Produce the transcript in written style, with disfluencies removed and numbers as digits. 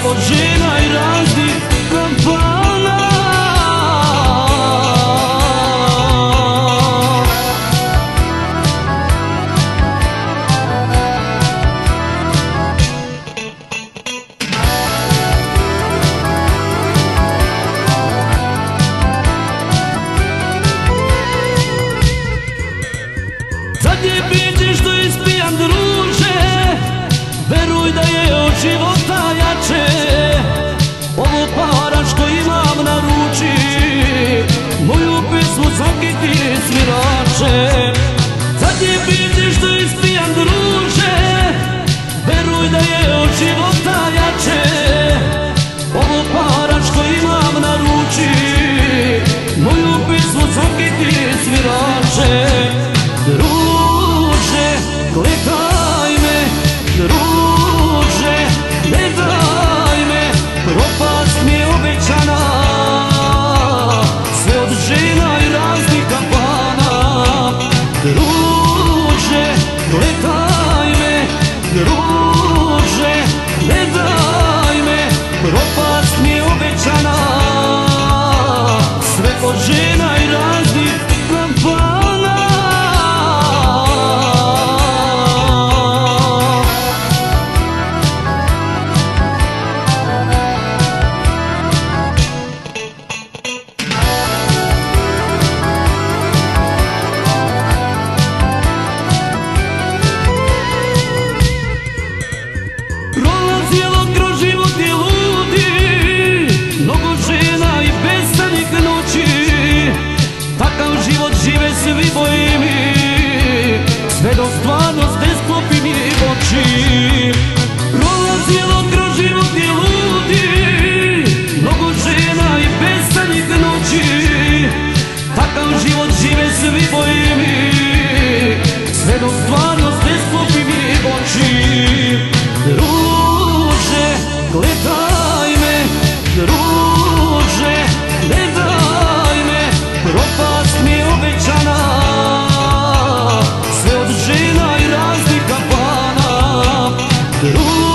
od žena i raznih kampana. Zadnje piće što ispijam, druže, veruj da je od života jače. Ovo para što imam na ruči, moju pesmu svaki ti svirače. Zadnje piće što ispijam, druže, veruj da je od života jače. Ovo para što imam na ruči, moju pesmu svaki ti svirače. Druže, gledaj me, druže, ne daj me, propast mi je obećana, sve od žena i raznih kampana. Druže, gledaj me, druže, ne daj me, propast mi je obećana, sve od žena i raznih kampana. Prolazilo kroz život je ludi, mnogo žena i besanih noći. Takav život žive svi bojimi, sve do stvarnost ne sklopi mi oči. Prolazilo kroz život je ludi, mnogo žena i besanih noći. Takav život žive svi bojimi, sve do stvarnost ne sklopi mi oči. Druže, gledaj me, druže, ne daj me, propast mi je obećana, sve od žena i raznih kampana.